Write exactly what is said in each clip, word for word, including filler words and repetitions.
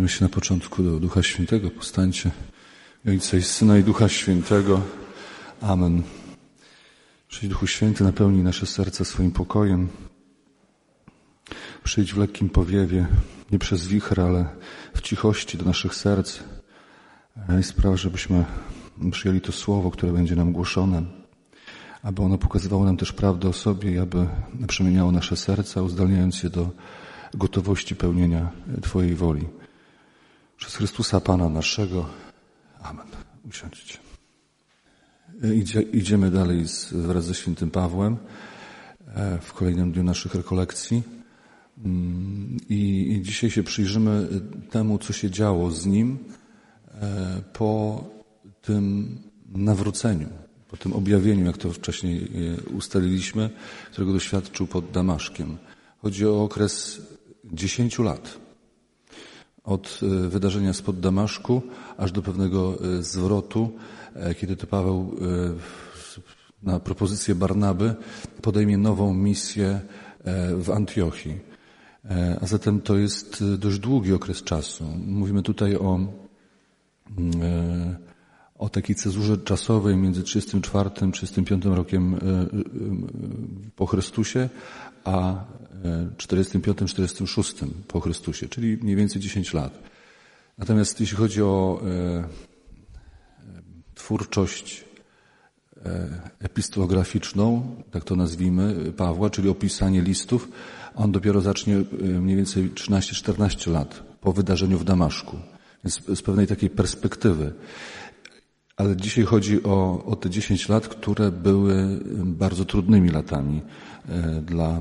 Modlimy się na początku do Ducha Świętego. Powstańcie. Ojca i Syna i Ducha Świętego. Amen. Przyjdź, Duchu Święty, napełnij nasze serca swoim pokojem. Przyjdź w lekkim powiewie, nie przez wicher, ale w cichości do naszych serc. I spraw, żebyśmy przyjęli to słowo, które będzie nam głoszone, aby ono pokazywało nam też prawdę o sobie i aby przemieniało nasze serca, uzdalniając je do gotowości pełnienia Twojej woli. Przez Chrystusa Pana naszego. Amen. Usiądźcie. Idzie, idziemy dalej z, wraz ze świętym Pawłem w kolejnym dniu naszych rekolekcji. I, I dzisiaj się przyjrzymy temu, co się działo z nim po tym nawróceniu, po tym objawieniu, jak to wcześniej ustaliliśmy, którego doświadczył pod Damaszkiem. Chodzi o okres dziesięciu lat. Od wydarzenia spod Damaszku aż do pewnego zwrotu, kiedy to Paweł na propozycję Barnaby podejmie nową misję w Antiochii. A zatem to jest dość długi okres czasu. Mówimy tutaj o, o takiej cezurze czasowej między trzydziestym czwartym, trzydziestym piątym rokiem po Chrystusie, a czterdziestym piątym, czterdziestym szóstym po Chrystusie, czyli mniej więcej dziesięć lat. Natomiast jeśli chodzi o e, twórczość e, epistolograficzną, tak to nazwijmy, Pawła, czyli opisanie listów, on dopiero zacznie e, mniej więcej trzynaście czternaście lat po wydarzeniu w Damaszku. Więc z pewnej takiej perspektywy. Ale dzisiaj chodzi o, o te dziesięć lat, które były bardzo trudnymi latami e, dla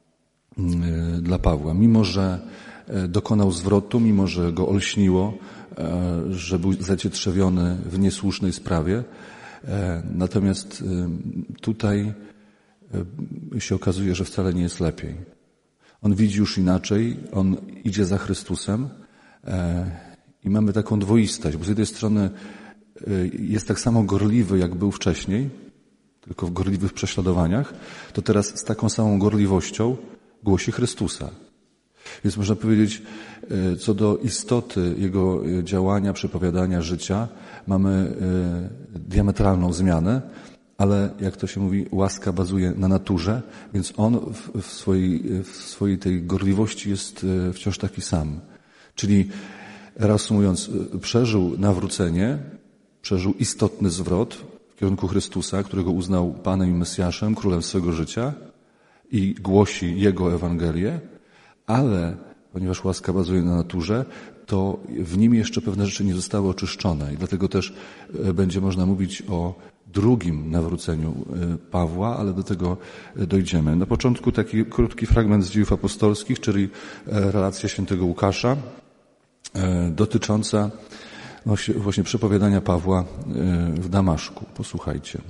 dla Pawła. Mimo że dokonał zwrotu, mimo że go olśniło, że był zacietrzewiony w niesłusznej sprawie, natomiast tutaj się okazuje, że wcale nie jest lepiej. On widzi już inaczej, on idzie za Chrystusem i mamy taką dwoistość, bo z jednej strony jest tak samo gorliwy, jak był wcześniej, tylko w gorliwych prześladowaniach, to teraz z taką samą gorliwością głosi Chrystusa. Więc można powiedzieć, co do istoty Jego działania, przepowiadania, życia, mamy diametralną zmianę, ale jak to się mówi, łaska bazuje na naturze, więc On w swojej, w swojej tej gorliwości jest wciąż taki sam. Czyli reasumując, przeżył nawrócenie, przeżył istotny zwrot w kierunku Chrystusa, którego uznał Panem i Mesjaszem, królem swego życia, i głosi Jego Ewangelię, ale ponieważ łaska bazuje na naturze, to w nim jeszcze pewne rzeczy nie zostały oczyszczone i dlatego też będzie można mówić o drugim nawróceniu Pawła, ale do tego dojdziemy. Na początku taki krótki fragment z Dziejów Apostolskich, czyli relacja świętego Łukasza dotycząca właśnie przepowiadania Pawła w Damaszku. Posłuchajcie.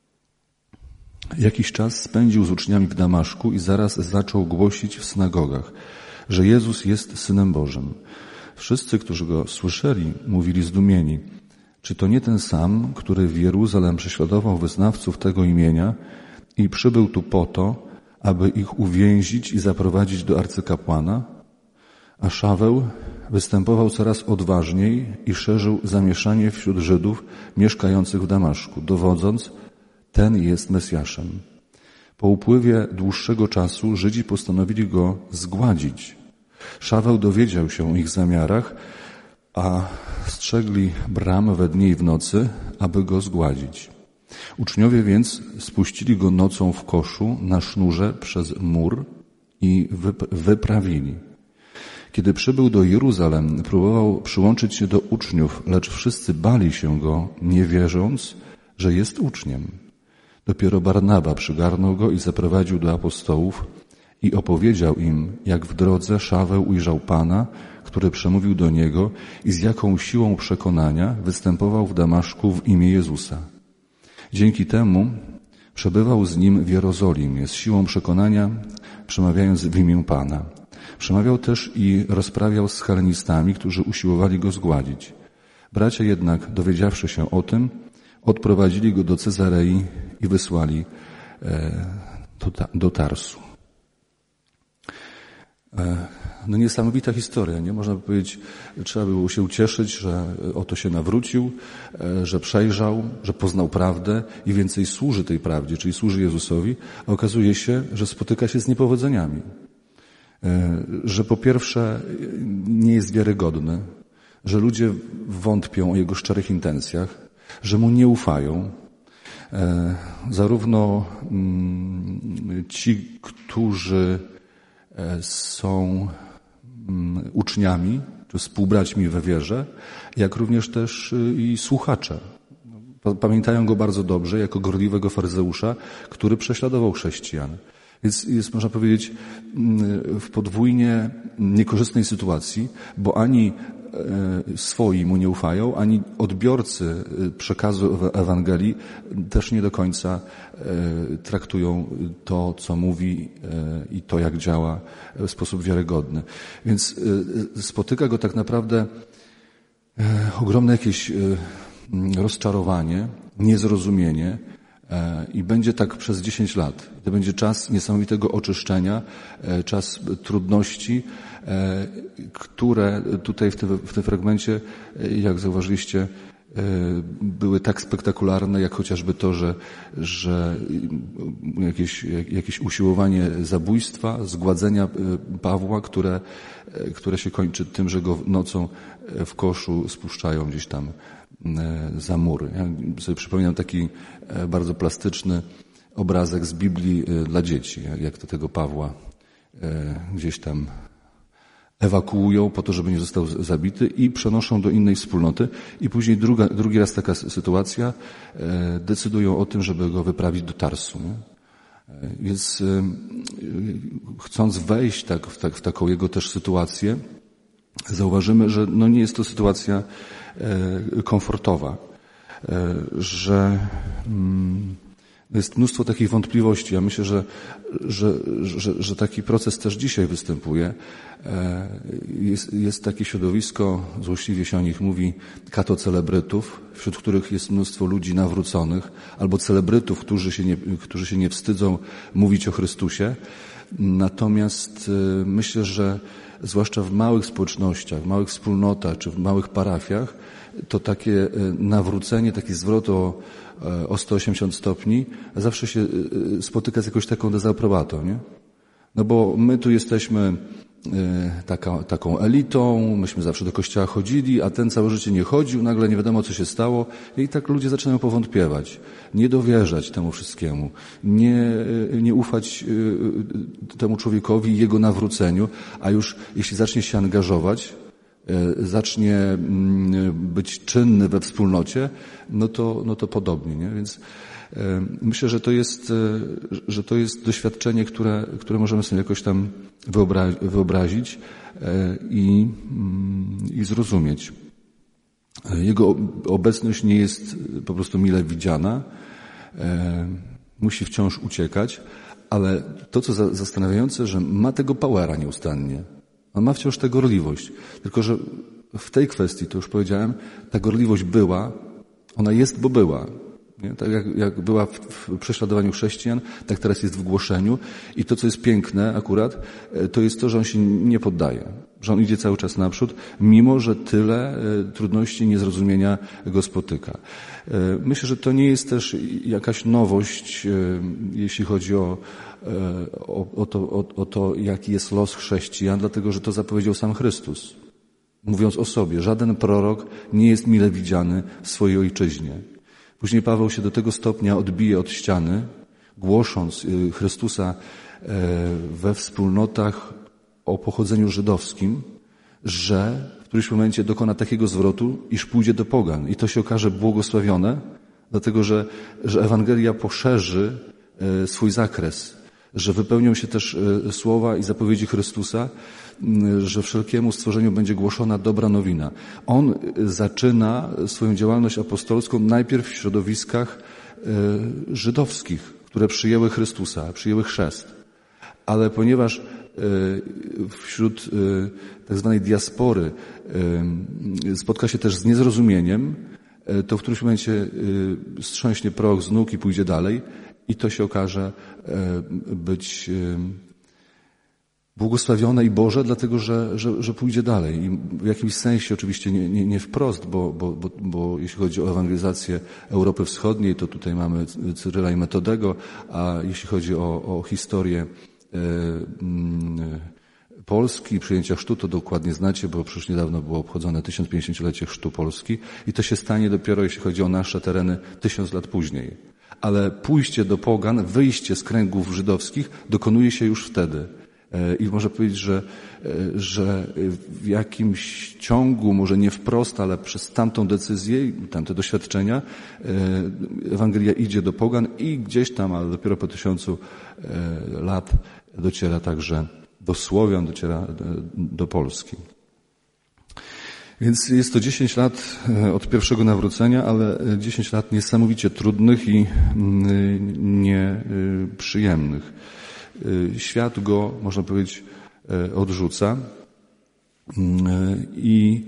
Jakiś czas spędził z uczniami w Damaszku i zaraz zaczął głosić w synagogach, że Jezus jest Synem Bożym. Wszyscy, którzy go słyszeli, mówili zdumieni, czy to nie ten sam, który w Jeruzalem prześladował wyznawców tego imienia i przybył tu po to, aby ich uwięzić i zaprowadzić do arcykapłana? A Szaweł występował coraz odważniej i szerzył zamieszanie wśród Żydów mieszkających w Damaszku, dowodząc, ten jest Mesjaszem. Po upływie dłuższego czasu Żydzi postanowili go zgładzić. Szaweł dowiedział się o ich zamiarach, a strzegli bram we dnie i w nocy, aby go zgładzić. Uczniowie więc spuścili go nocą w koszu na sznurze przez mur i wyprawili. Kiedy przybył do Jeruzalem, próbował przyłączyć się do uczniów, lecz wszyscy bali się go, nie wierząc, że jest uczniem. Dopiero Barnaba przygarnął go i zaprowadził do apostołów i opowiedział im, jak w drodze Szaweł ujrzał Pana, który przemówił do niego i z jaką siłą przekonania występował w Damaszku w imię Jezusa. Dzięki temu przebywał z nim w Jerozolimie z siłą przekonania, przemawiając w imię Pana. Przemawiał też i rozprawiał z helenistami, którzy usiłowali go zgładzić. Bracia jednak, dowiedziawszy się o tym, odprowadzili go do Cezarei i wysłali do Tarsu. no niesamowita historia, nie? Można by powiedzieć, trzeba było się ucieszyć, że oto się nawrócił, że przejrzał, że poznał prawdę i więcej służy tej prawdzie, czyli służy Jezusowi, a okazuje się, że spotyka się z niepowodzeniami. Że po pierwsze nie jest wiarygodny, że ludzie wątpią o jego szczerych intencjach, że mu nie ufają. Zarówno ci, którzy są uczniami, czy współbraćmi we wierze, jak również też i słuchacze. Pamiętają go bardzo dobrze jako gorliwego faryzeusza, który prześladował chrześcijan. Więc jest, można powiedzieć, w podwójnie niekorzystnej sytuacji, bo ani swoi mu nie ufają, ani odbiorcy przekazu Ewangelii też nie do końca traktują to, co mówi i to, jak działa w sposób wiarygodny. Więc spotyka go tak naprawdę ogromne jakieś rozczarowanie, niezrozumienie i będzie tak przez dziesięć lat. To będzie czas niesamowitego oczyszczenia, czas trudności, które tutaj w tym, w tym fragmencie, jak zauważyliście, były tak spektakularne, jak chociażby to, że, że jakieś, jakieś usiłowanie zabójstwa, zgładzenia Pawła, które, które się kończy tym, że go nocą w koszu spuszczają gdzieś tam za mury. Ja sobie przypominam taki bardzo plastyczny obrazek z Biblii dla dzieci, jak to tego Pawła gdzieś tam ewakuują po to, żeby nie został zabity i przenoszą do innej wspólnoty i później druga, drugi raz taka sytuacja, decydują o tym, żeby go wyprawić do Tarsu. Nie? Więc chcąc wejść tak, w, tak, w taką jego też sytuację, zauważymy, że no nie jest to sytuacja komfortowa, że jest mnóstwo takich wątpliwości. Ja myślę, że, że, że, że taki proces też dzisiaj występuje. Jest, jest takie środowisko, złośliwie się o nich mówi, katocelebrytów, wśród których jest mnóstwo ludzi nawróconych, albo celebrytów, którzy się nie, którzy się nie wstydzą mówić o Chrystusie. Natomiast myślę, że zwłaszcza w małych społecznościach, w małych wspólnotach czy w małych parafiach, to takie nawrócenie, taki zwrot o, o sto osiemdziesiąt stopni zawsze się spotyka z jakąś taką dezaprobatą, nie? No bo my tu jesteśmy taka, taką elitą, myśmy zawsze do kościoła chodzili, a ten całe życie nie chodził, nagle nie wiadomo, co się stało i tak ludzie zaczynają powątpiewać, nie dowierzać temu wszystkiemu, nie, nie ufać temu człowiekowi i jego nawróceniu, a już jeśli zacznie się angażować, zacznie być czynny we wspólnocie, no to, no to podobnie, nie? Więc myślę, że to jest, że to jest doświadczenie, które, które możemy sobie jakoś tam wyobra- wyobrazić i, i zrozumieć. Jego obecność nie jest po prostu mile widziana, musi wciąż uciekać, ale to, co zastanawiające, że ma tego powera nieustannie. On ma wciąż tę gorliwość. Tylko że w tej kwestii, to już powiedziałem, ta gorliwość była, ona jest, bo była. Nie? Tak jak, jak była w, w prześladowaniu chrześcijan, tak teraz jest w głoszeniu. I to, co jest piękne akurat, to jest to, że on się nie poddaje. Że on idzie cały czas naprzód, mimo że tyle trudności, niezrozumienia go spotyka. Myślę, że to nie jest też jakaś nowość, jeśli chodzi o, o, o, to, o, o to, jaki jest los chrześcijan, dlatego że to zapowiedział sam Chrystus. Mówiąc o sobie, żaden prorok nie jest mile widziany w swojej ojczyźnie. Później Paweł się do tego stopnia odbije od ściany, głosząc Chrystusa we wspólnotach o pochodzeniu żydowskim, że w którymś momencie dokona takiego zwrotu, iż pójdzie do pogan. I to się okaże błogosławione, dlatego że, że Ewangelia poszerzy swój zakres, że wypełnią się też słowa i zapowiedzi Chrystusa, że wszelkiemu stworzeniu będzie głoszona dobra nowina. On zaczyna swoją działalność apostolską najpierw w środowiskach żydowskich, które przyjęły Chrystusa, przyjęły chrzest. Ale ponieważ wśród tak zwanej diaspory spotka się też z niezrozumieniem, to w którymś momencie strząśnie proch z nóg i pójdzie dalej i to się okaże być błogosławione i Boże, dlatego że, że, że pójdzie dalej. I w jakimś sensie oczywiście nie, nie, nie wprost, bo, bo, bo, bo jeśli chodzi o ewangelizację Europy Wschodniej, to tutaj mamy Cyryla i Metodego, a jeśli chodzi o, o historię e, mm, Polski, przyjęcia chrztu, to dokładnie znacie, bo przecież niedawno było obchodzone tysiącpięćdziesięciolecie chrztu Polski i to się stanie dopiero, jeśli chodzi o nasze tereny, tysiąc lat później. Ale pójście do pogan, wyjście z kręgów żydowskich dokonuje się już wtedy. I można powiedzieć, że, że w jakimś ciągu, może nie wprost, ale przez tamtą decyzję i tamte doświadczenia Ewangelia idzie do pogan i gdzieś tam, ale dopiero po tysiącu lat dociera także do Słowian, dociera do Polski. Więc jest to dziesięć lat od pierwszego nawrócenia, ale dziesięć lat niesamowicie trudnych i nieprzyjemnych. Świat go, można powiedzieć, odrzuca i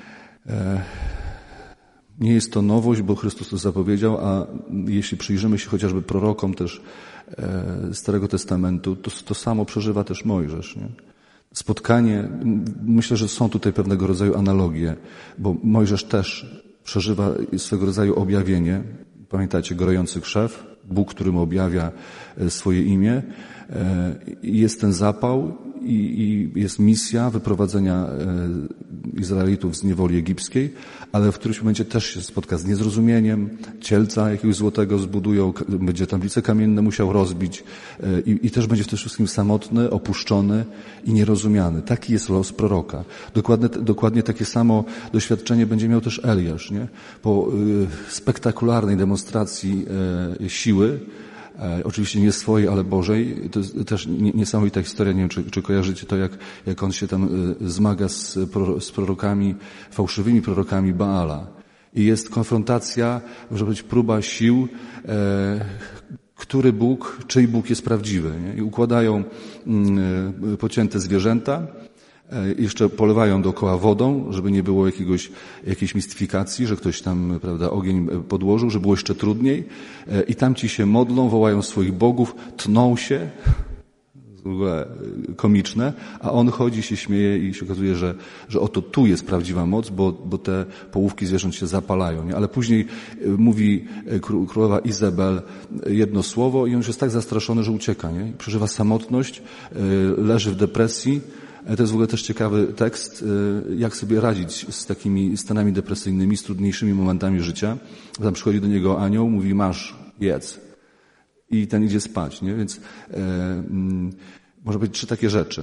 nie jest to nowość, bo Chrystus to zapowiedział, a jeśli przyjrzymy się chociażby prorokom też Starego Testamentu, to, to samo przeżywa też Mojżesz, nie? Spotkanie, myślę, że są tutaj pewnego rodzaju analogie, bo Mojżesz też przeżywa swego rodzaju objawienie. Pamiętacie, gorejący krzew, Bóg, który mu objawia swoje imię. Jest ten zapał i jest misja wyprowadzenia Izraelitów z niewoli egipskiej, ale w którymś momencie też się spotka z niezrozumieniem, cielca jakiegoś złotego zbudują, będzie tablice kamienne musiał rozbić i, i też będzie w tym wszystkim samotny, opuszczony i nierozumiany. Taki jest los proroka. Dokładnie, dokładnie takie samo doświadczenie będzie miał też Eliasz, nie? Po spektakularnej demonstracji siły, oczywiście nie swojej, ale Bożej. To jest też niesamowita historia. Nie wiem, czy, czy kojarzycie to, jak, jak on się tam zmaga z, z prorokami, fałszywymi prorokami Baala. I jest konfrontacja, może być próba sił, e, który Bóg, czyj Bóg jest prawdziwy. Nie? I układają e, pocięte zwierzęta, jeszcze polewają dookoła wodą, żeby nie było jakiegoś, jakiejś mistyfikacji, że ktoś tam, prawda, ogień podłożył, żeby było jeszcze trudniej. I tamci się modlą, wołają swoich bogów, tną się, w ogóle komiczne, a on chodzi, się śmieje i się okazuje, że, że oto tu jest prawdziwa moc, bo, bo te połówki zwierząt się zapalają. Nie? Ale później mówi królowa Izabel jedno słowo i on już jest tak zastraszony, że ucieka. Nie? Przeżywa samotność, leży w depresji. To jest w ogóle też ciekawy tekst, jak sobie radzić z takimi stanami depresyjnymi, z trudniejszymi momentami życia. Tam przychodzi do niego anioł, mówi masz, jedz. I ten idzie spać, nie? Więc e, m, może być trzy takie rzeczy.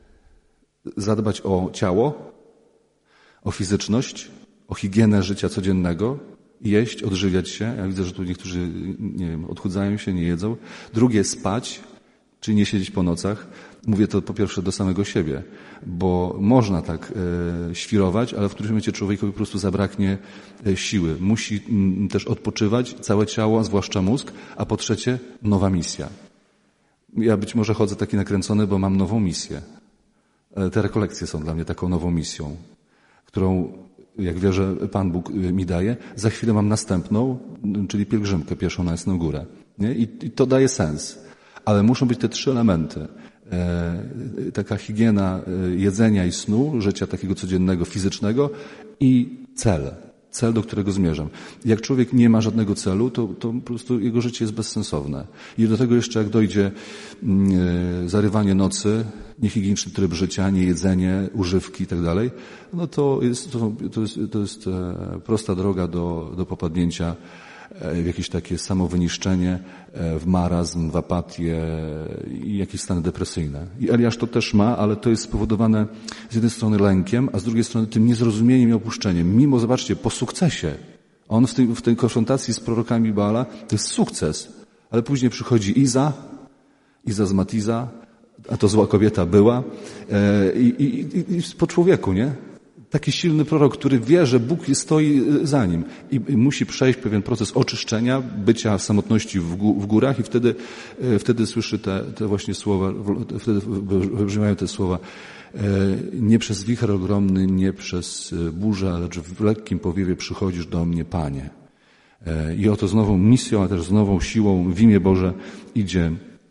Zadbać o ciało, o fizyczność, o higienę życia codziennego, jeść, odżywiać się. Ja widzę, że tu niektórzy, nie wiem, odchudzają się, nie jedzą. Drugie, spać, czyli nie siedzieć po nocach. Mówię to po pierwsze do samego siebie, bo można tak e, świrować, ale w którymś momencie człowiekowi po prostu zabraknie e, siły. Musi m, też odpoczywać całe ciało, a zwłaszcza mózg, a po trzecie nowa misja. Ja być może chodzę taki nakręcony, bo mam nową misję. E, te rekolekcje są dla mnie taką nową misją, którą, jak wierzę, Pan Bóg mi daje. Za chwilę mam następną, czyli pielgrzymkę pierwszą na Jasną Górę. Nie? I, I to daje sens. Ale muszą być te trzy elementy. E, taka higiena jedzenia i snu, życia takiego codziennego, fizycznego i cel. Cel, do którego zmierzam. Jak człowiek nie ma żadnego celu, to, to po prostu jego życie jest bezsensowne. I do tego jeszcze jak dojdzie e, zarywanie nocy, niehigieniczny tryb życia, niejedzenie, używki i tak dalej, no to jest, to, to jest, to jest e, prosta droga do, do popadnięcia w jakieś takie samowyniszczenie, w marazm, w apatię i jakieś stany depresyjne. I Eliasz to też ma, ale to jest spowodowane z jednej strony lękiem, a z drugiej strony tym niezrozumieniem i opuszczeniem. Mimo, zobaczcie, po sukcesie. On w tej, w tej konfrontacji z prorokami Baala to jest sukces. Ale później przychodzi Iza, Iza z Matiza, a to zła kobieta była, i, i, i, i po człowieku, nie? Taki silny prorok, który wie, że Bóg stoi za nim i musi przejść pewien proces oczyszczenia, bycia w samotności w, gó- w górach i wtedy, wtedy słyszy te, te właśnie słowa, wtedy wybrzmiewają te słowa: nie przez wicher ogromny, nie przez burzę, lecz w lekkim powiewie przychodzisz do mnie, Panie. I oto z nową misją, a też z nową siłą w imię Boże idzie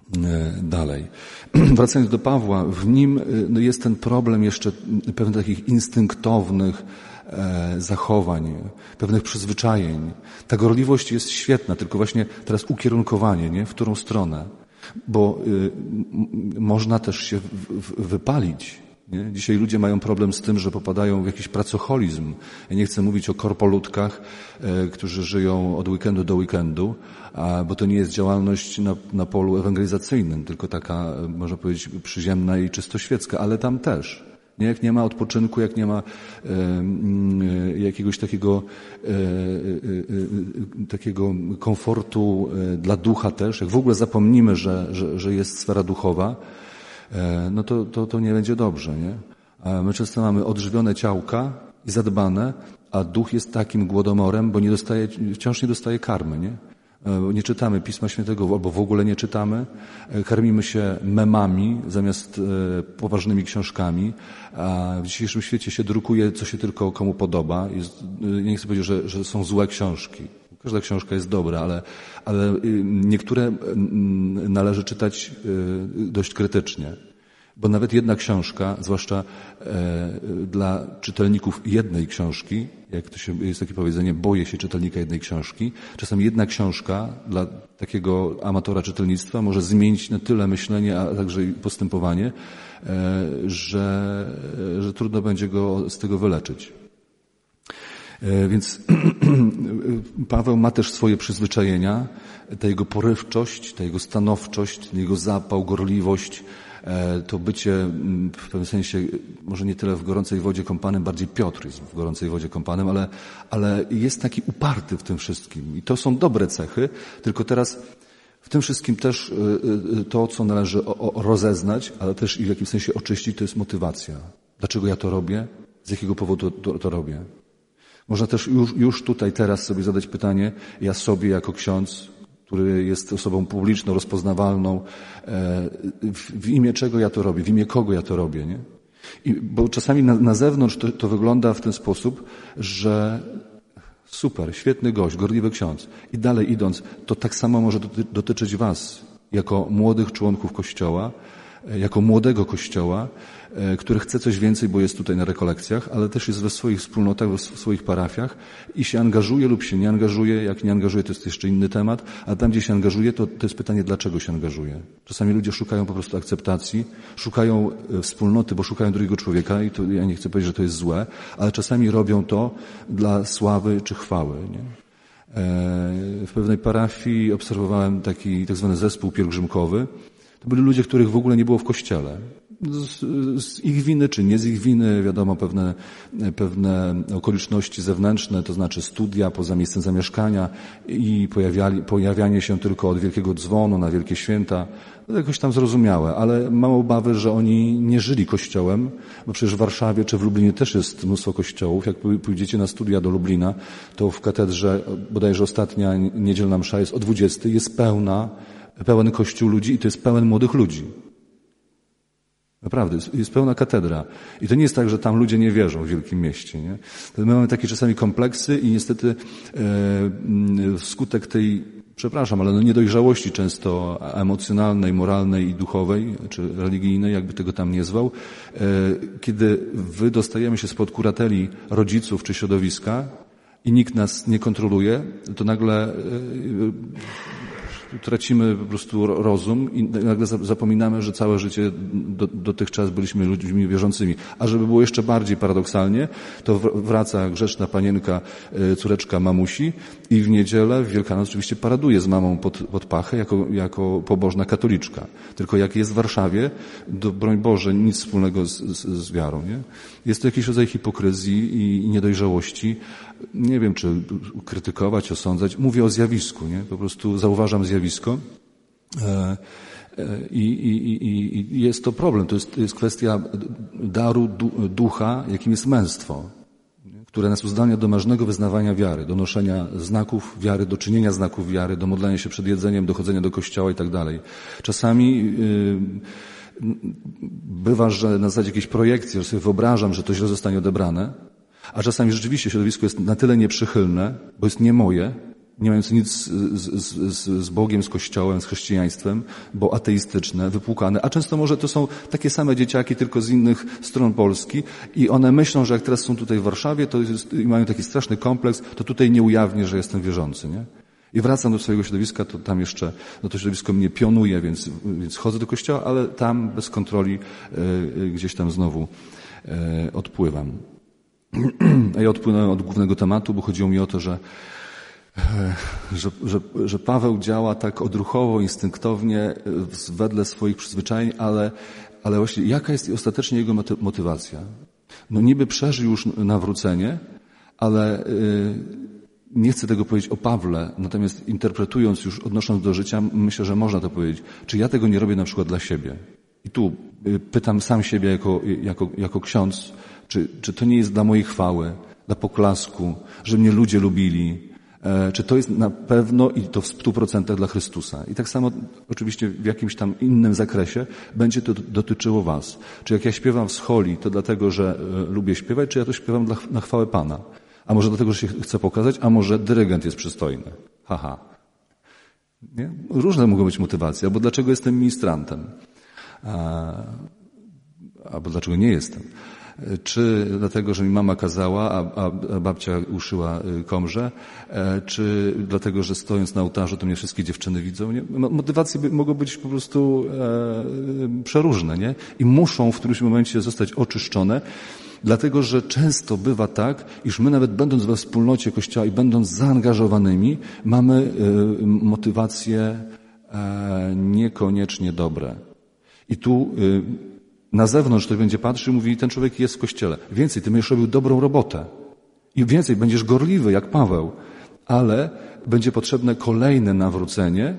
dalej. Wracając do Pawła, w nim no, jest ten problem jeszcze pewnych takich instynktownych zachowań, pewnych przyzwyczajeń. Ta gorliwość jest świetna, tylko właśnie teraz ukierunkowanie, nie? W którą stronę. Bo y, można też się w, w, wypalić. Nie? Dzisiaj ludzie mają problem z tym, że popadają w jakiś pracoholizm. Ja nie chcę mówić o korpolutkach, e, którzy żyją od weekendu do weekendu, a, bo to nie jest działalność na, na polu ewangelizacyjnym, tylko taka, można powiedzieć, przyziemna i czysto świecka, ale tam też. Nie, jak nie ma odpoczynku, jak nie ma e, e, jakiegoś takiego, e, e, e, takiego komfortu e, dla ducha też, jak w ogóle zapomnimy, że, że, że jest sfera duchowa, e, no to, to, to nie będzie dobrze, nie? A my często mamy odżywione ciałka i zadbane, a duch jest takim głodomorem, bo nie dostaje, wciąż nie dostaje karmy, nie? Nie czytamy Pisma Świętego, albo w ogóle nie czytamy. Karmimy się memami zamiast poważnymi książkami. A w dzisiejszym świecie się drukuje, co się tylko komu podoba. Jest, nie chcę powiedzieć, że, że są złe książki. Każda książka jest dobra, ale, ale niektóre należy czytać dość krytycznie. Bo nawet jedna książka, zwłaszcza e, dla czytelników jednej książki, jak to się, jest takie powiedzenie, boję się czytelnika jednej książki, czasem jedna książka dla takiego amatora czytelnictwa może zmienić na tyle myślenie, a także i postępowanie, e, że, że trudno będzie go z tego wyleczyć. E, więc Paweł ma też swoje przyzwyczajenia, ta jego porywczość, ta jego stanowczość, ten jego zapał, gorliwość, to bycie w pewnym sensie, może nie tyle w gorącej wodzie kąpanym, bardziej Piotr jest w gorącej wodzie kąpanym, ale, ale jest taki uparty w tym wszystkim. I to są dobre cechy, tylko teraz w tym wszystkim też to, co należy rozeznać, ale też i w jakimś sensie oczyścić, to jest motywacja. Dlaczego ja to robię? Z jakiego powodu to, to robię? Można też już, już tutaj, teraz sobie zadać pytanie, ja sobie jako ksiądz, który jest osobą publiczną, rozpoznawalną, w, w imię czego ja to robię, w imię kogo ja to robię, nie? I, bo czasami na, na zewnątrz to, to wygląda w ten sposób, że super, świetny gość, gorliwy ksiądz. I dalej idąc, to tak samo może doty, dotyczyć was, jako młodych członków Kościoła, jako młodego Kościoła, który chce coś więcej, bo jest tutaj na rekolekcjach, ale też jest we swoich wspólnotach, w swoich parafiach i się angażuje lub się nie angażuje. Jak nie angażuje, to jest jeszcze inny temat, ale tam, gdzie się angażuje, to, to jest pytanie, dlaczego się angażuje. Czasami ludzie szukają po prostu akceptacji, szukają wspólnoty, bo szukają drugiego człowieka i to, ja nie chcę powiedzieć, że to jest złe, ale czasami robią to dla sławy czy chwały, nie? W pewnej parafii obserwowałem taki tak zwany zespół pielgrzymkowy. To byli ludzie, których w ogóle nie było w kościele. Z, z ich winy, czy nie z ich winy, wiadomo, pewne, pewne okoliczności zewnętrzne, to znaczy studia poza miejscem zamieszkania i pojawiali, pojawianie się tylko od wielkiego dzwonu na wielkie święta. To jakoś tam zrozumiałe, ale mam obawy, że oni nie żyli kościołem, bo przecież w Warszawie czy w Lublinie też jest mnóstwo kościołów. Jak pójdziecie na studia do Lublina, to w katedrze, bodajże ostatnia niedzielna msza jest o dwudziestej, jest pełna, pełen kościół ludzi i to jest pełen młodych ludzi. Naprawdę, jest pełna katedra. I to nie jest tak, że tam ludzie nie wierzą w wielkim mieście, nie? My mamy takie czasami kompleksy i niestety e, wskutek tej, przepraszam, ale no niedojrzałości często emocjonalnej, moralnej i duchowej, czy religijnej, jakby tego tam nie zwał, e, kiedy wydostajemy się spod kurateli rodziców czy środowiska i nikt nas nie kontroluje, to nagle e, tracimy po prostu rozum i nagle zapominamy, że całe życie do, dotychczas byliśmy ludźmi wierzącymi. A żeby było jeszcze bardziej paradoksalnie, to wraca grzeczna panienka, córeczka mamusi i w niedzielę, w Wielkanoc oczywiście paraduje z mamą pod, pod pachę jako, jako pobożna katoliczka. Tylko jak jest w Warszawie, to broń Boże, nic wspólnego z, z, z wiarą, nie? Jest to jakiś rodzaj hipokryzji i, i niedojrzałości. Nie wiem, czy krytykować, osądzać. Mówię o zjawisku, nie? Po prostu zauważam zjawisko i, i, i, i jest to problem. To jest, to jest kwestia daru ducha, jakim jest męstwo, które nas uzdalnia do mężnego wyznawania wiary, do noszenia znaków wiary, do czynienia znaków wiary, do modlenia się przed jedzeniem, do chodzenia do kościoła i tak dalej. Czasami bywa, że na zasadzie jakiejś projekcji, że sobie wyobrażam, że to źle zostanie odebrane, a czasami rzeczywiście środowisko jest na tyle nieprzychylne, bo jest nie moje, nie mające nic z, z, z, z Bogiem, z Kościołem, z chrześcijaństwem, bo ateistyczne, wypłukane, a często może to są takie same dzieciaki, tylko z innych stron Polski i one myślą, że jak teraz są tutaj w Warszawie, to jest, i mają taki straszny kompleks, to tutaj nie ujawnię, że jestem wierzący, nie? I wracam do swojego środowiska, to tam jeszcze, no to środowisko mnie pionuje, więc, więc chodzę do kościoła, ale tam bez kontroli e, gdzieś tam znowu e, odpływam. A ja odpłynąłem od głównego tematu, bo chodziło mi o to, że, e, że, że, że Paweł działa tak odruchowo, instynktownie, e, wedle swoich przyzwyczajeń, ale, ale właśnie jaka jest ostatecznie jego motywacja? No niby przeżył już nawrócenie, ale e, nie chcę tego powiedzieć o Pawle, natomiast interpretując już, odnosząc do życia, myślę, że można to powiedzieć. Czy ja tego nie robię na przykład dla siebie? I tu pytam sam siebie jako, jako, jako ksiądz, czy, czy to nie jest dla mojej chwały, dla poklasku, że mnie ludzie lubili, e, czy to jest na pewno i to w stu procentach dla Chrystusa. I tak samo oczywiście w jakimś tam innym zakresie będzie to dotyczyło was. Czy jak ja śpiewam w scholi, to dlatego, że e, lubię śpiewać, czy ja to śpiewam dla, na chwałę Pana? A może dlatego, że się chce pokazać, a może dyrygent jest przystojny. Haha. Nie? Różne mogą być motywacje. Albo dlaczego jestem ministrantem? A, albo dlaczego nie jestem? Czy dlatego, że mi mama kazała, a, a babcia uszyła komrze? Czy dlatego, że stojąc na ołtarzu, to mnie wszystkie dziewczyny widzą? Nie? Motywacje mogą być po prostu e, przeróżne, nie? I muszą w którymś momencie zostać oczyszczone. Dlatego, że często bywa tak, iż my nawet będąc we wspólnocie Kościoła i będąc zaangażowanymi, mamy y, motywacje y, niekoniecznie dobre. I tu y, na zewnątrz ktoś będzie patrzył i mówi, ten człowiek jest w Kościele. Więcej, ty będziesz robił dobrą robotę. I więcej, będziesz gorliwy jak Paweł. Ale będzie potrzebne kolejne nawrócenie,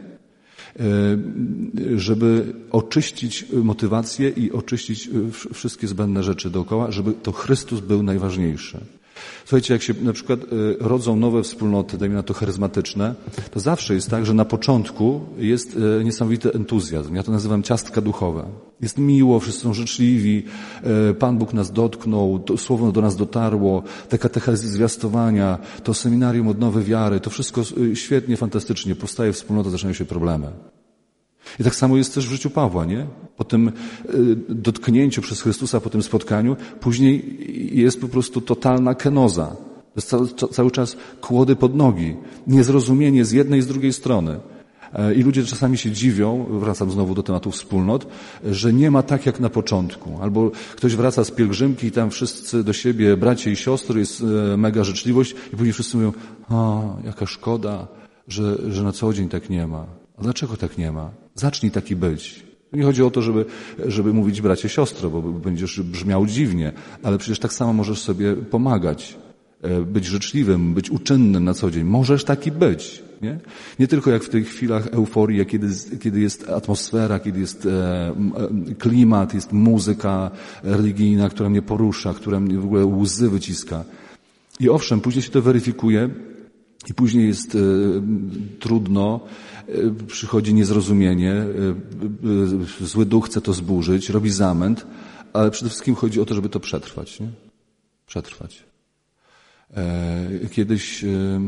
żeby oczyścić motywację i oczyścić wszystkie zbędne rzeczy dookoła, żeby to Chrystus był najważniejszy. Słuchajcie, jak się na przykład rodzą nowe wspólnoty, dajmy na to charyzmatyczne, to zawsze jest tak, że na początku jest niesamowity entuzjazm. Ja to nazywam ciastka duchowe. Jest miło, wszyscy są życzliwi, Pan Bóg nas dotknął, to słowo do nas dotarło, te katechezy zwiastowania, to seminarium odnowy wiary, to wszystko świetnie, fantastycznie, powstaje wspólnota, zaczynają się problemy. I tak samo jest też w życiu Pawła, nie? Po tym dotknięciu przez Chrystusa, po tym spotkaniu, później jest po prostu totalna kenoza. To jest cały, cały czas kłody pod nogi, niezrozumienie z jednej i z drugiej strony. I ludzie czasami się dziwią, wracam znowu do tematu wspólnot, że nie ma tak jak na początku. Albo ktoś wraca z pielgrzymki i tam wszyscy do siebie, bracia i siostry, jest mega życzliwość i później wszyscy mówią, o, jaka szkoda, że, że na co dzień tak nie ma. A dlaczego tak nie ma? Zacznij taki być. Nie chodzi o to, żeby, żeby mówić bracie, siostro, bo będziesz brzmiał dziwnie, ale przecież tak samo możesz sobie pomagać, być życzliwym, być uczynnym na co dzień. Możesz taki być. Nie, nie tylko jak w tych chwilach euforii, kiedy, kiedy jest atmosfera, kiedy jest e, klimat, jest muzyka religijna, która mnie porusza, która mnie w ogóle łzy wyciska. I owszem, później się to weryfikuje i później jest e, trudno, e, przychodzi niezrozumienie, e, e, zły duch chce to zburzyć, robi zamęt, ale przede wszystkim chodzi o to, żeby to przetrwać. Nie? Przetrwać. E, kiedyś e,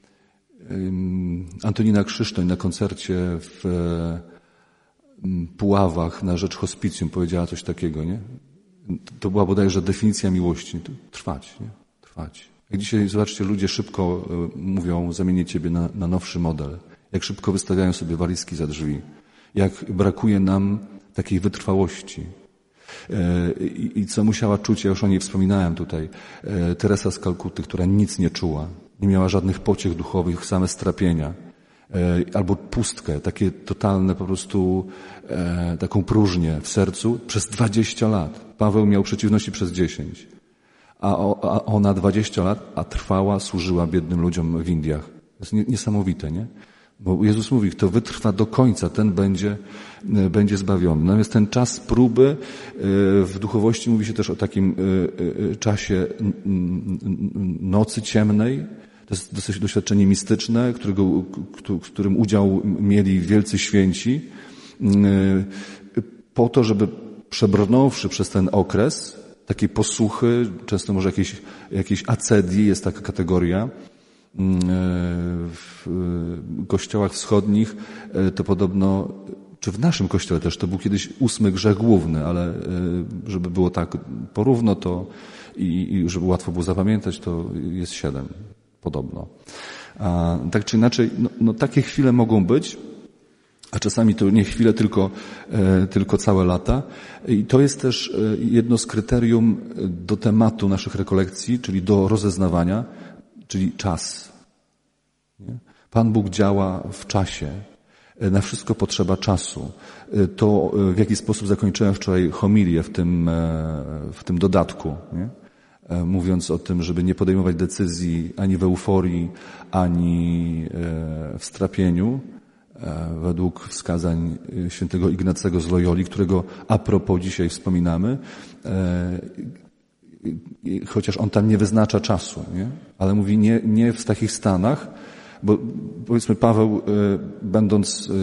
Antonina Krzysztoń na koncercie w Puławach na rzecz hospicjum powiedziała coś takiego, nie? To była bodajże definicja miłości. Trwać, nie? Trwać. Jak dzisiaj, zobaczcie, ludzie szybko mówią, zamienię ciebie na, na nowszy model. Jak szybko wystawiają sobie walizki za drzwi. Jak brakuje nam takiej wytrwałości. I, i co musiała czuć, ja już o niej wspominałem tutaj, Teresa z Kalkuty, która nic nie czuła. Nie miała żadnych pociech duchowych, same strapienia. Albo pustkę, takie totalne po prostu, e, taką próżnię w sercu przez dwadzieścia lat. Paweł miał przeciwności przez dziesięć. A, o, a ona dwadzieścia lat, a trwała, służyła biednym ludziom w Indiach. To jest nie, niesamowite, nie? Bo Jezus mówi, kto wytrwa do końca, ten będzie, e, będzie zbawiony. Natomiast ten czas próby, e, w duchowości mówi się też o takim e, e, czasie nocy ciemnej. To jest dosyć doświadczenie mistyczne, którego, w którym udział mieli wielcy święci, po to, żeby przebrnąwszy przez ten okres takiej posłuchy, często może jakiejś, jakiejś acedii, jest taka kategoria, w kościołach wschodnich to podobno, czy w naszym kościele też, to był kiedyś ósmy grzech główny, ale żeby było tak porówno to i, i żeby łatwo było zapamiętać, to jest siedem podobno. A tak czy inaczej, no, no takie chwile mogą być, a czasami to nie chwile, tylko, e, tylko całe lata. I to jest też jedno z kryterium do tematu naszych rekolekcji, czyli do rozeznawania, czyli czas. Nie? Pan Bóg działa w czasie. Na wszystko potrzeba czasu. To, w jaki sposób zakończyłem wczoraj homilię w tym, w tym dodatku, nie? Mówiąc o tym, żeby nie podejmować decyzji ani w euforii, ani w strapieniu, według wskazań świętego Ignacego z Loyoli, którego a propos dzisiaj wspominamy, chociaż on tam nie wyznacza czasu, nie? Ale mówi nie, nie w takich stanach, bo powiedzmy Paweł, będąc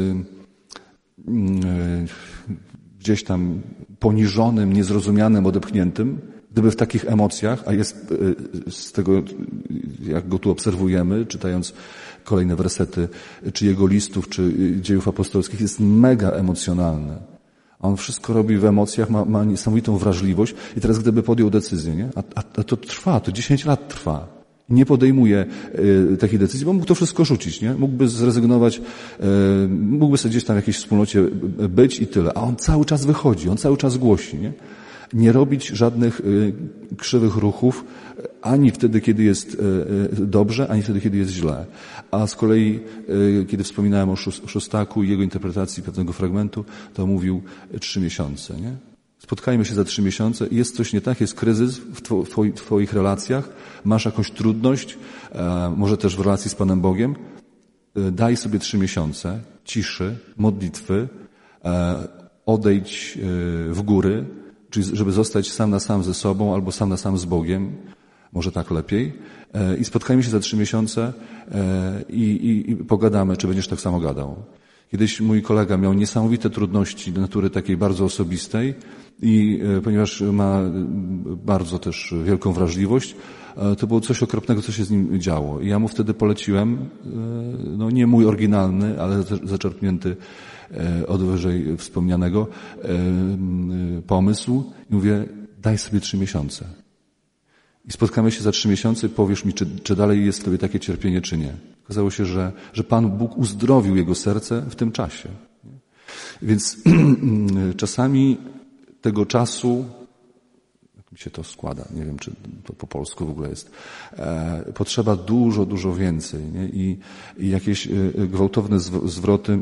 gdzieś tam poniżonym, niezrozumianym, odepchniętym, gdyby w takich emocjach, a jest z tego, jak go tu obserwujemy, czytając kolejne wersety, czy jego listów, czy dziejów apostolskich, jest mega emocjonalny. On wszystko robi w emocjach, ma, ma niesamowitą wrażliwość i teraz gdyby podjął decyzję, nie? A, a, a to trwa, to dziesięć lat trwa. Nie podejmuje y, takiej decyzji, bo mógł to wszystko rzucić, nie? Mógłby zrezygnować, y, mógłby sobie gdzieś tam w jakiejś wspólnocie być i tyle. A on cały czas wychodzi, on cały czas głosi, nie? Nie robić żadnych y, krzywych ruchów, ani wtedy, kiedy jest y, y, dobrze, ani wtedy, kiedy jest źle. A z kolei, y, kiedy wspominałem o Szostaku i jego interpretacji pewnego fragmentu, to mówił y, trzy miesiące, nie? Spotkajmy się za trzy miesiące. Jest coś nie tak, jest kryzys w, two, w, twoi, w twoich relacjach, masz jakąś trudność, e, może też w relacji z Panem Bogiem. E, daj sobie trzy miesiące ciszy, modlitwy, e, odejdź e, w góry, czyli żeby zostać sam na sam ze sobą albo sam na sam z Bogiem, może tak lepiej. E, I spotkajmy się za trzy miesiące e, i, i, i pogadamy, czy będziesz tak samo gadał. Kiedyś mój kolega miał niesamowite trudności natury takiej bardzo osobistej i e, ponieważ ma bardzo też wielką wrażliwość, e, to było coś okropnego, co się z nim działo. I ja mu wtedy poleciłem, e, no nie mój oryginalny, ale zaczerpnięty e, od wyżej wspomnianego e, pomysł. I mówię, daj sobie trzy miesiące. I spotkamy się za trzy miesiące i powiesz mi, czy, czy dalej jest w tobie takie cierpienie, czy nie. Okazało się, że, że Pan Bóg uzdrowił jego serce w tym czasie. Więc czasami tego czasu, jak mi się to składa, nie wiem, czy to po polsku w ogóle jest, e, potrzeba dużo, dużo więcej. Nie? I, i jakieś e, gwałtowne zwroty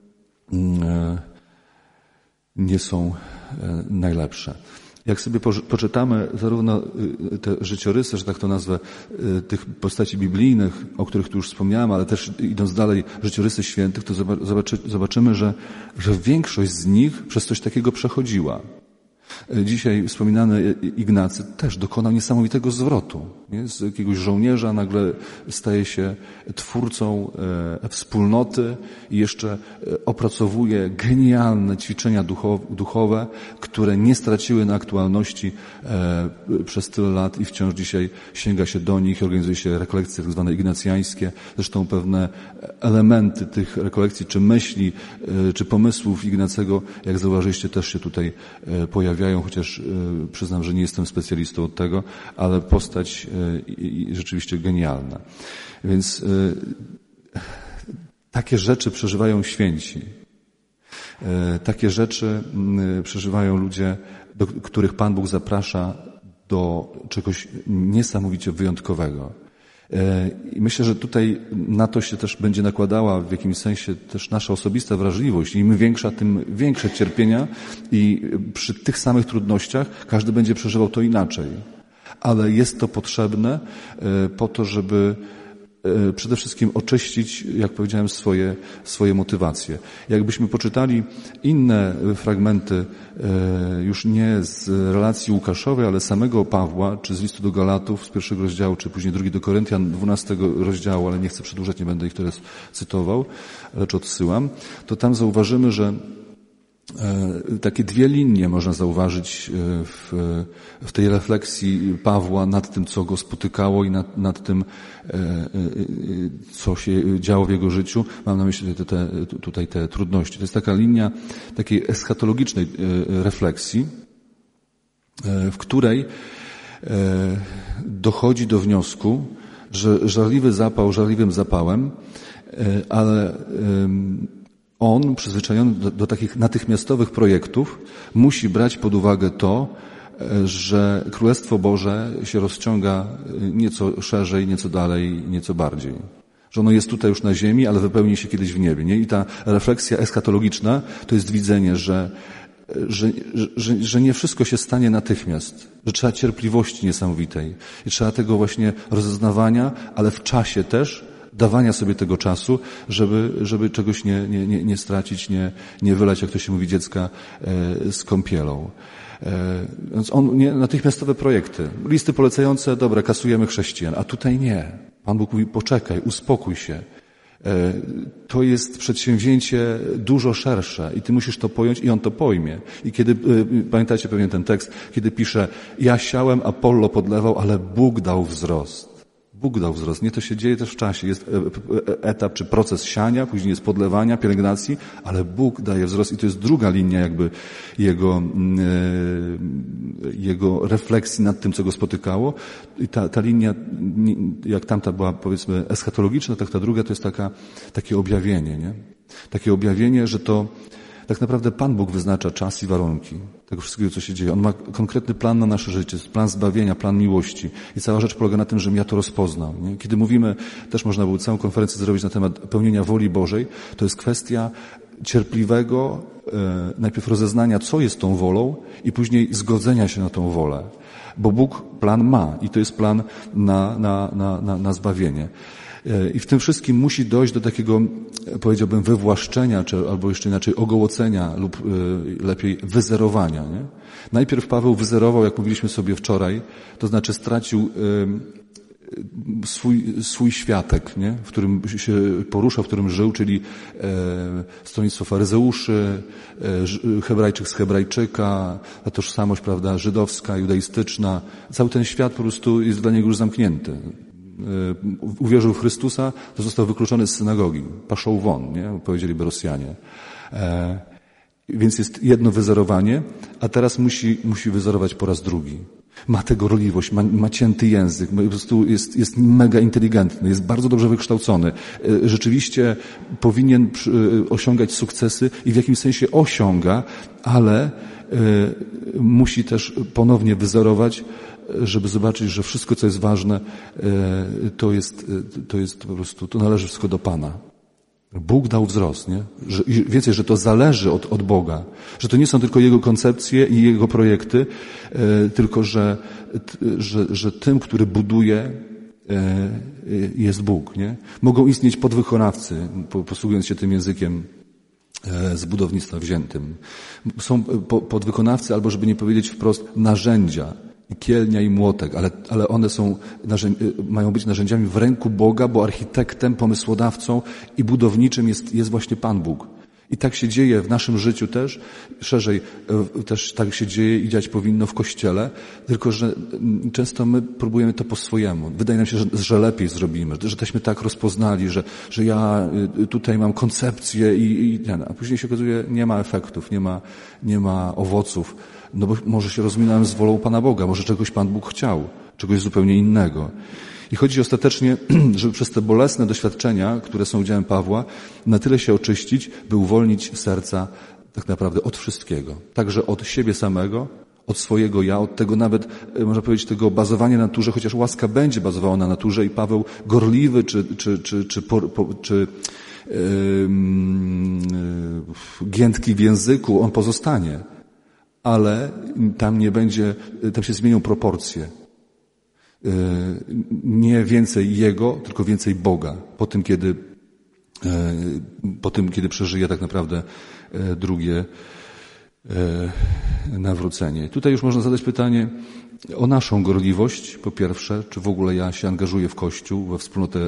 e, nie są e, najlepsze. Jak sobie poczytamy zarówno te życiorysy, że tak to nazwę, tych postaci biblijnych, o których tu już wspomniałem, ale też idąc dalej, życiorysy świętych, to zobaczy, zobaczymy, że, że większość z nich przez coś takiego przechodziła. Dzisiaj wspominany Ignacy też dokonał niesamowitego zwrotu. Nie? Z jakiegoś żołnierza nagle staje się twórcą e, wspólnoty i jeszcze opracowuje genialne ćwiczenia duchowe, które nie straciły na aktualności e, przez tyle lat i wciąż dzisiaj sięga się do nich, organizuje się rekolekcje tak zwane ignacjańskie. Zresztą pewne elementy tych rekolekcji, czy myśli, e, czy pomysłów Ignacego, jak zauważyliście, też się tutaj e, pojawiają. Chociaż y, przyznam, że nie jestem specjalistą od tego, ale postać y, y, rzeczywiście genialna. Więc y, takie rzeczy przeżywają święci. Y, takie rzeczy y, przeżywają ludzie, do których Pan Bóg zaprasza do czegoś niesamowicie wyjątkowego. I myślę, że tutaj na to się też będzie nakładała w jakimś sensie też nasza osobista wrażliwość. Im większa, tym większe cierpienia i przy tych samych trudnościach każdy będzie przeżywał to inaczej. Ale jest to potrzebne po to, żeby przede wszystkim oczyścić, jak powiedziałem, swoje, swoje motywacje. Jakbyśmy poczytali inne fragmenty, już nie z relacji Łukaszowej, ale samego Pawła, czy z listu do Galatów z pierwszego rozdziału, czy później drugi do Koryntian, dwunastego rozdziału, ale nie chcę przedłużać, nie będę ich teraz cytował, lecz odsyłam, to tam zauważymy, że Takie dwie linie można zauważyć w, w tej refleksji Pawła nad tym, co go spotykało i nad, nad tym, co się działo w jego życiu. Mam na myśli te, te, tutaj te trudności. To jest taka linia takiej eschatologicznej refleksji, w której dochodzi do wniosku, że żarliwy zapał żarliwym zapałem, ale on, przyzwyczajony do, do takich natychmiastowych projektów, musi brać pod uwagę to, że Królestwo Boże się rozciąga nieco szerzej, nieco dalej, nieco bardziej. Że ono jest tutaj już na ziemi, ale wypełni się kiedyś w niebie. Nie? I ta refleksja eschatologiczna to jest widzenie, że, że, że, że nie wszystko się stanie natychmiast, że trzeba cierpliwości niesamowitej i trzeba tego właśnie rozeznawania, ale w czasie też dawania sobie tego czasu, żeby, żeby czegoś nie, nie, nie, nie stracić, nie, nie wylać, jak to się mówi, dziecka e, z kąpielą. E, więc on, nie, natychmiastowe projekty, listy polecające, dobra, kasujemy chrześcijan, a tutaj nie. Pan Bóg mówi, poczekaj, uspokój się. E, to jest przedsięwzięcie dużo szersze i ty musisz to pojąć i on to pojmie. I kiedy, e, pamiętacie pewnie ten tekst, kiedy pisze, ja siałem, Apollo podlewał, ale Bóg dał wzrost. Bóg dał wzrost. Nie, to się dzieje też w czasie. Jest etap czy proces siania, później jest podlewania, pielęgnacji, ale Bóg daje wzrost i to jest druga linia jakby jego, jego refleksji nad tym, co go spotykało. I ta, ta linia, jak tamta była powiedzmy eschatologiczna, tak ta druga to jest taka, takie objawienie, nie? Takie objawienie, że to tak naprawdę Pan Bóg wyznacza czas i warunki tego wszystkiego, co się dzieje. On ma konkretny plan na nasze życie, plan zbawienia, plan miłości. I cała rzecz polega na tym, żebym ja to rozpoznał. Nie? Kiedy mówimy, też można było całą konferencję zrobić na temat pełnienia woli Bożej, to jest kwestia cierpliwego, e, najpierw rozeznania, co jest tą wolą i później zgodzenia się na tą wolę. Bo Bóg plan ma i to jest plan na, na, na, na, na zbawienie. I w tym wszystkim musi dojść do takiego, powiedziałbym, wywłaszczenia, czy, albo jeszcze inaczej ogołocenia lub y, lepiej wyzerowania. Nie? Najpierw Paweł wyzerował, jak mówiliśmy sobie wczoraj, to znaczy stracił y, swój, swój światek, nie? W którym się poruszał, w którym żył, czyli y, stronnictwo faryzeuszy, y, Hebrajczyk z Hebrajczyka, ta tożsamość, prawda, żydowska, judaistyczna. Cały ten świat po prostu jest dla niego już zamknięty. Uwierzył w Chrystusa, to został wykluczony z synagogi. Paszą won, nie? Powiedzieliby Rosjanie. E, więc jest jedno wyzerowanie, a teraz musi, musi wyzerować po raz drugi. Ma tę gorliwość, ma, ma cięty język, po prostu jest, jest mega inteligentny, jest bardzo dobrze wykształcony. E, rzeczywiście powinien przy, osiągać sukcesy i w jakimś sensie osiąga, ale e, musi też ponownie wyzerować, żeby zobaczyć, że wszystko, co jest ważne, to jest, to jest po prostu, to należy wszystko do Pana. Bóg dał wzrost, nie? Że, wiecie, że to zależy od, od Boga. Że to nie są tylko Jego koncepcje i Jego projekty, tylko że, że, że tym, który buduje, jest Bóg, nie? Mogą istnieć podwykonawcy, posługując się tym językiem z budownictwa wziętym. Są podwykonawcy, albo żeby nie powiedzieć wprost, narzędzia. I kielnia i młotek, ale, ale one są, mają być narzędziami w ręku Boga, bo architektem, pomysłodawcą i budowniczym jest, jest właśnie Pan Bóg. I tak się dzieje w naszym życiu też, szerzej też tak się dzieje i dziać powinno w Kościele, tylko że często my próbujemy to po swojemu. Wydaje nam się, że, że lepiej zrobimy, że tośmy tak rozpoznali, że, że ja tutaj mam koncepcję i, i a później się okazuje, nie ma efektów, nie ma, nie ma owoców. No bo może się rozminąłem z wolą Pana Boga, może czegoś Pan Bóg chciał, czegoś zupełnie innego. I chodzi ostatecznie, żeby przez te bolesne doświadczenia, które są udziałem Pawła, na tyle się oczyścić, by uwolnić serca tak naprawdę od wszystkiego. Także od siebie samego, od swojego ja, od tego nawet, można powiedzieć, tego bazowania na naturze, chociaż łaska będzie bazowała na naturze i Paweł gorliwy czy, czy, czy, czy, por, po, czy yy, yy, giętki w języku, on pozostanie. Ale tam nie będzie, tam się zmienią proporcje. Nie więcej Jego, tylko więcej Boga. Po tym, kiedy, po tym, kiedy przeżyje tak naprawdę drugie, nawrócenie. Tutaj już można zadać pytanie o naszą gorliwość, po pierwsze, czy w ogóle ja się angażuję w Kościół, we wspólnotę,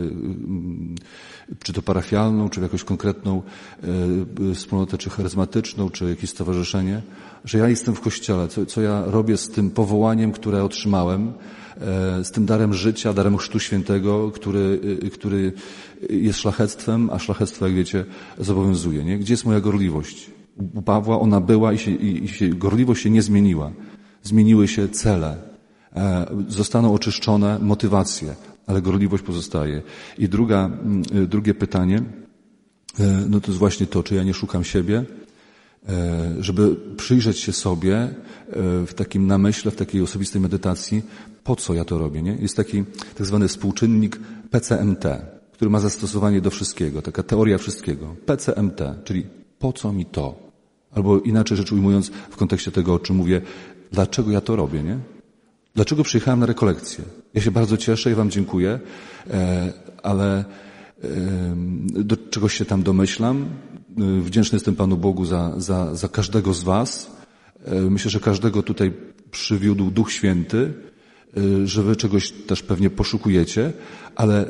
czy to parafialną, czy w jakąś konkretną wspólnotę, czy charyzmatyczną, czy jakieś stowarzyszenie, że ja jestem w Kościele, co, co ja robię z tym powołaniem, które otrzymałem, z tym darem życia, darem Chrztu Świętego, który, który jest szlachectwem, a szlachectwo, jak wiecie, zobowiązuje. Nie? Gdzie jest moja gorliwość? U Pawła ona była i, się, i się, gorliwość się nie zmieniła. Zmieniły się cele. E, zostaną oczyszczone motywacje, ale gorliwość pozostaje. I druga, drugie pytanie, e, no to jest właśnie to, czy ja nie szukam siebie, e, żeby przyjrzeć się sobie e, w takim namyśle, w takiej osobistej medytacji, po co ja to robię, nie? Jest taki tak zwany współczynnik P C M T, który ma zastosowanie do wszystkiego, taka teoria wszystkiego. P C M T, czyli po co mi to? Albo inaczej rzecz ujmując, w kontekście tego, o czym mówię, dlaczego ja to robię, nie? Dlaczego przyjechałem na rekolekcję? Ja się bardzo cieszę i wam dziękuję, ale do czegoś się tam domyślam. Wdzięczny jestem Panu Bogu za, za, za każdego z was. Myślę, że każdego tutaj przywiódł Duch Święty, że wy czegoś też pewnie poszukujecie, ale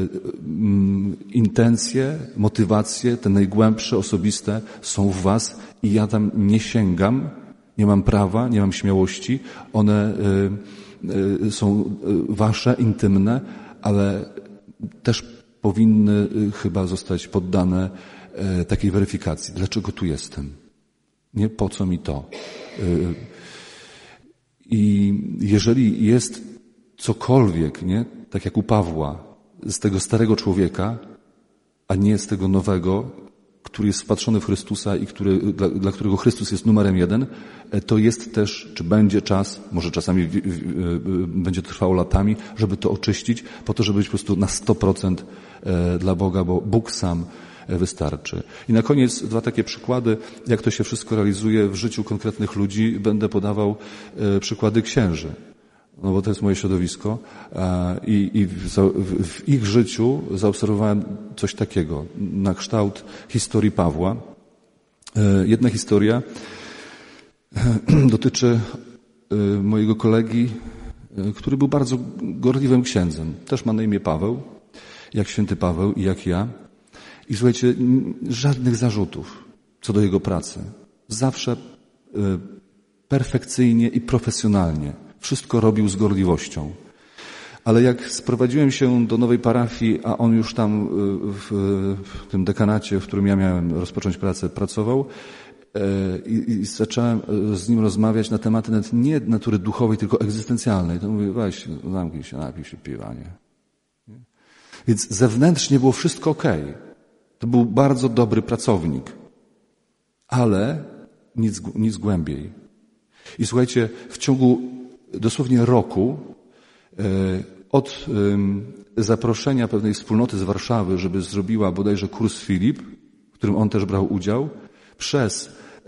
intencje, motywacje, te najgłębsze, osobiste są w was i ja tam nie sięgam, nie mam prawa, nie mam śmiałości. One są wasze, intymne, ale też powinny chyba zostać poddane takiej weryfikacji. Dlaczego tu jestem? Nie po co mi to? I jeżeli jest cokolwiek, nie, tak jak u Pawła, z tego starego człowieka, a nie z tego nowego, który jest wpatrzony w Chrystusa i który, dla, dla którego Chrystus jest numerem jeden, to jest też, czy będzie czas, może czasami w, w, w, będzie trwało latami, żeby to oczyścić, po to, żeby być po prostu na sto procent dla Boga, bo Bóg sam wystarczy. I na koniec dwa takie przykłady, jak to się wszystko realizuje w życiu konkretnych ludzi. Będę podawał e, przykłady księży, no bo to jest moje środowisko e, i, i w, w, w ich życiu zaobserwowałem coś takiego, na kształt historii Pawła. E, jedna historia e, dotyczy e, mojego kolegi, e, który był bardzo gorliwym księdzem. Też ma na imię Paweł, jak święty Paweł i jak ja. I słuchajcie, żadnych zarzutów co do jego pracy. Zawsze perfekcyjnie i profesjonalnie. Wszystko robił z gorliwością. Ale jak sprowadziłem się do nowej parafii, a on już tam w, w tym dekanacie, w którym ja miałem rozpocząć pracę, pracował i, i zacząłem z nim rozmawiać na tematy nawet nie natury duchowej, tylko egzystencjalnej. To mówię, weź, zamknij się, napij się piwa, nie? Więc zewnętrznie było wszystko okej. To był bardzo dobry pracownik, ale nic, nic głębiej. I słuchajcie, w ciągu dosłownie roku e, od e, zaproszenia pewnej wspólnoty z Warszawy, żeby zrobiła bodajże kurs Filip, w którym on też brał udział, przez e,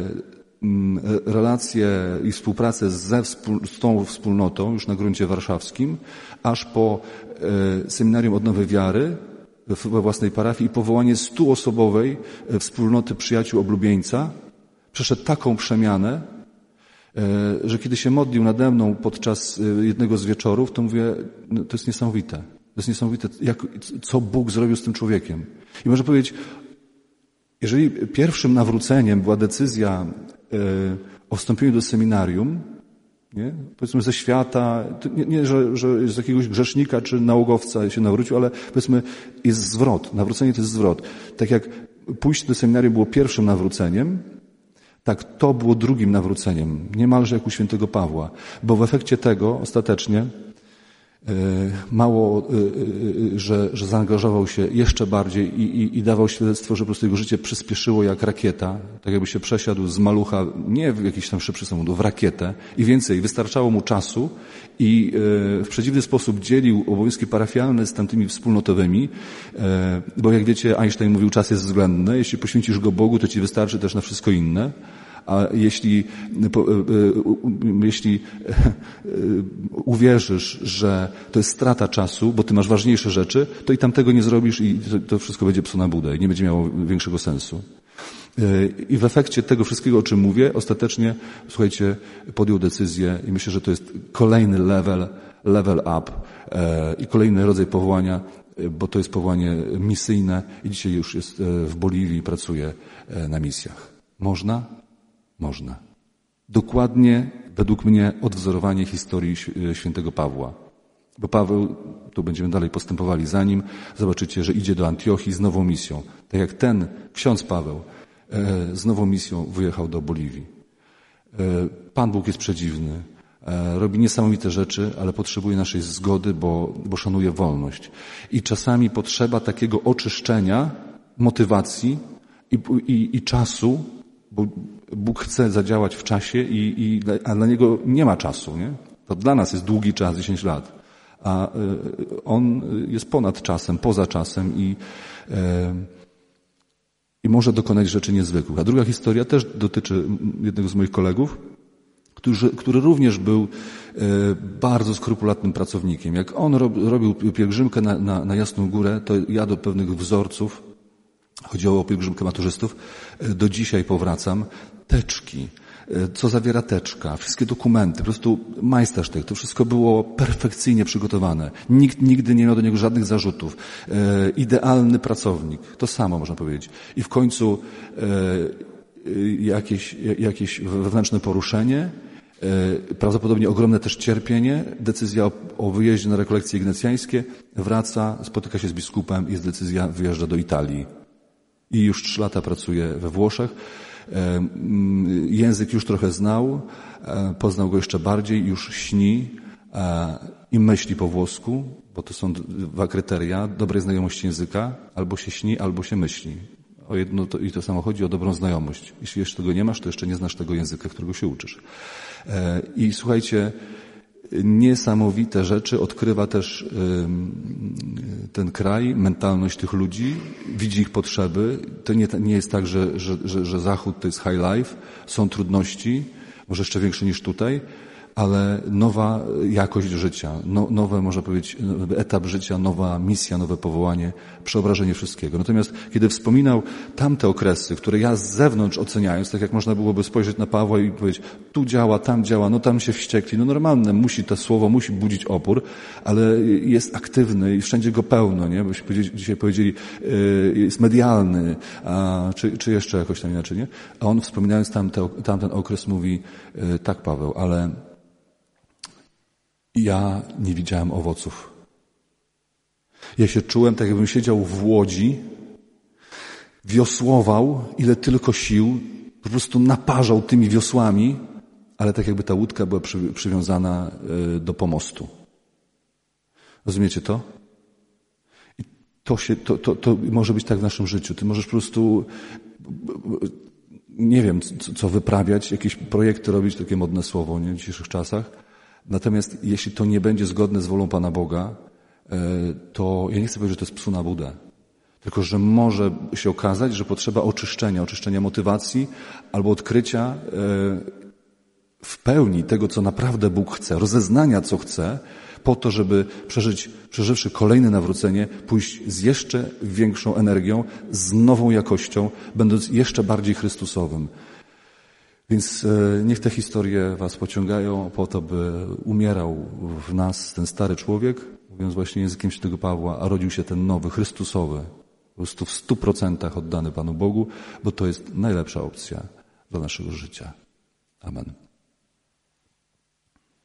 m, relacje i współpracę ze wspól, z tą wspólnotą już na gruncie warszawskim, aż po e, seminarium Odnowy Wiary we własnej parafii i powołanie stuosobowej wspólnoty przyjaciół oblubieńca, przeszedł taką przemianę, że kiedy się modlił nade mną podczas jednego z wieczorów, to mówię, no to jest niesamowite. To jest niesamowite, jak, co Bóg zrobił z tym człowiekiem. I można powiedzieć, jeżeli pierwszym nawróceniem była decyzja o wstąpieniu do seminarium, nie? Powiedzmy ze świata, nie, nie że, że z jakiegoś grzesznika czy nałogowca się nawrócił, ale powiedzmy jest zwrot. Nawrócenie to jest zwrot. Tak jak pójście do seminarium było pierwszym nawróceniem, tak to było drugim nawróceniem. Niemalże jak u świętego Pawła. Bo w efekcie tego ostatecznie mało, że, że zaangażował się jeszcze bardziej i, i, i dawał świadectwo, że po prostu jego życie przyspieszyło jak rakieta, tak jakby się przesiadł z malucha, nie w jakiś tam szybszy samochód, w rakietę i więcej, wystarczało mu czasu i w przeciwny sposób dzielił obowiązki parafialne z tamtymi wspólnotowymi, bo jak wiecie, Einstein mówił, czas jest względny, jeśli poświęcisz go Bogu, to ci wystarczy też na wszystko inne. A jeśli, jeśli uwierzysz, że to jest strata czasu, bo ty masz ważniejsze rzeczy, to i tam tego nie zrobisz i to wszystko będzie psu na budę i nie będzie miało większego sensu. I w efekcie tego wszystkiego, o czym mówię, ostatecznie, słuchajcie, podjął decyzję i myślę, że to jest kolejny level, level up i kolejny rodzaj powołania, bo to jest powołanie misyjne i dzisiaj już jest w Boliwii, pracuje na misjach. Można? Można. Dokładnie, według mnie, odwzorowanie historii świętego Pawła. Bo Paweł, tu będziemy dalej postępowali za nim, zobaczycie, że idzie do Antiochii z nową misją. Tak jak ten ksiądz Paweł z nową misją wyjechał do Boliwii. Pan Bóg jest przedziwny. Robi niesamowite rzeczy, ale potrzebuje naszej zgody, bo, bo szanuje wolność. I czasami potrzeba takiego oczyszczenia, motywacji i, i, i czasu, bo Bóg chce zadziałać w czasie, i, i, a dla Niego nie ma czasu. Nie? To dla nas jest długi czas, dziesięć lat. A On jest ponad czasem, poza czasem i, i może dokonać rzeczy niezwykłych. A druga historia też dotyczy jednego z moich kolegów, który, który również był bardzo skrupulatnym pracownikiem. Jak on robił pielgrzymkę na, na, na Jasną Górę, to ja do pewnych wzorców, chodziło o pielgrzymkę maturzystów, do dzisiaj powracam, teczki, co zawiera teczka, wszystkie dokumenty, po prostu majstersztyk, to wszystko było perfekcyjnie przygotowane. Nikt nigdy nie miał do niego żadnych zarzutów. E, idealny pracownik, to samo można powiedzieć. I w końcu e, jakieś, jakieś wewnętrzne poruszenie, e, prawdopodobnie ogromne też cierpienie, decyzja o, o wyjeździe na rekolekcje ignacjańskie, wraca, spotyka się z biskupem, jest decyzja, wyjeżdża do Italii. I już trzy lata pracuje we Włoszech. Język już trochę znał, poznał go jeszcze bardziej, już śni i myśli po włosku, bo to są dwa kryteria dobrej znajomości języka, albo się śni, albo się myśli. O jedno to, i to samo chodzi o dobrą znajomość. Jeśli jeszcze tego nie masz, to jeszcze nie znasz tego języka, którego się uczysz. I słuchajcie, niesamowite rzeczy odkrywa też ten kraj, mentalność tych ludzi, widzi ich potrzeby. To nie, nie jest tak, że, że, że, że Zachód to jest high life, są trudności, może jeszcze większe niż tutaj, ale nowa jakość życia, no, nowe, można powiedzieć, etap życia, nowa misja, nowe powołanie, przeobrażenie wszystkiego. Natomiast kiedy wspominał tamte okresy, które ja z zewnątrz oceniając, tak jak można byłoby spojrzeć na Pawła i powiedzieć, tu działa, tam działa, no tam się wściekli, no normalne, musi to słowo, musi budzić opór, ale jest aktywny i wszędzie go pełno, nie? Byśmy dzisiaj powiedzieli, jest medialny, a, czy, czy jeszcze jakoś tam inaczej, nie? A on wspominając tamte, tamten okres mówi, tak Paweł, ale ja nie widziałem owoców. Ja się czułem tak, jakbym siedział w łodzi, wiosłował ile tylko sił, po prostu naparzał tymi wiosłami, ale tak jakby ta łódka była przy, przywiązana do pomostu. Rozumiecie to? I to, się, to, to, to może być tak w naszym życiu. Ty możesz po prostu, nie wiem, co, co wyprawiać, jakieś projekty robić, takie modne słowo, nie, w dzisiejszych czasach. Natomiast jeśli to nie będzie zgodne z wolą Pana Boga, to ja nie chcę powiedzieć, że to jest psu na budę. Tylko, że może się okazać, że potrzeba oczyszczenia, oczyszczenia motywacji albo odkrycia w pełni tego, co naprawdę Bóg chce, rozeznania, co chce, po to, żeby przeżyć, przeżywszy kolejne nawrócenie, pójść z jeszcze większą energią, z nową jakością, będąc jeszcze bardziej Chrystusowym. Więc niech te historie was pociągają po to, by umierał w nas ten stary człowiek, mówiąc właśnie językiem świętego Pawła, a rodził się ten nowy, Chrystusowy, po prostu w stu procentach oddany Panu Bogu, bo to jest najlepsza opcja dla naszego życia. Amen.